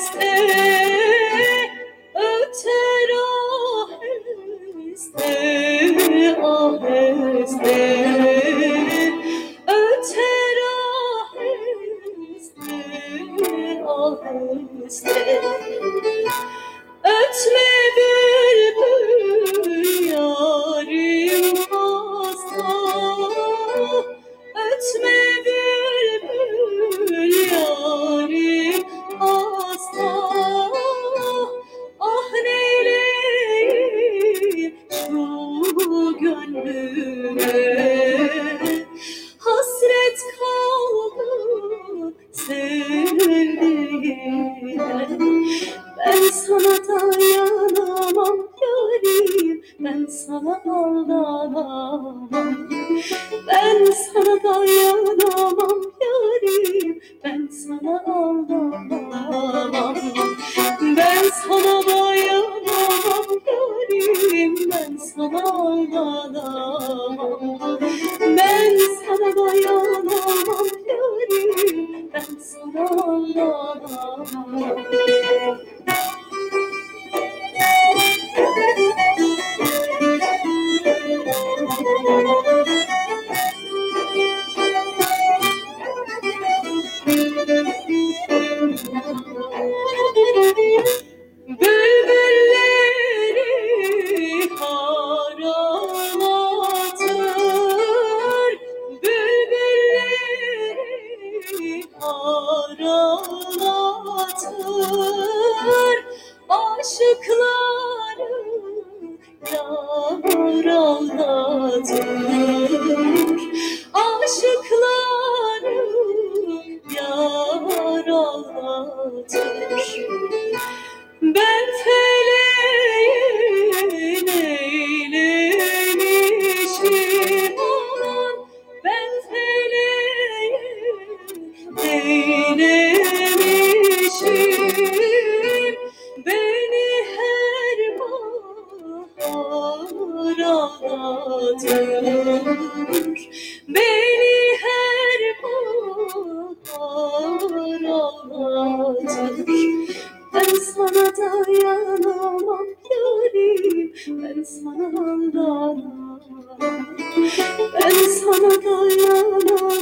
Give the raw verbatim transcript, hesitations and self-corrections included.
aheste, öter aheste, aheste, öter aheste, aheste. Ötme bülbül yarim hasta, ötme bülbül yarim hasta. Ah neyleyim şu gönlüme, hasret kaldım sevdiğime. Ben sana dayanamam yarim, ben sana aldanamam. Ben sana dayanamam yarim, ben sana aldanamam. Ben sana dayanamam yarim, ben sana aldanamam. Ben sana dayanamam yarim, ben sana aldanamam. Bülbülleri haralatır, bülbülleri haralatır, aşıkları yar ağlatır, aşıkları yar ağlatır. Ben feleğin eylemişim aman, ben feleğin eylemişim. Beni her bahar ağlatır, beni her bahar ağlatır. Ben sana dayanamam yarim, ben sana aldanamam. Ben sana dayanamam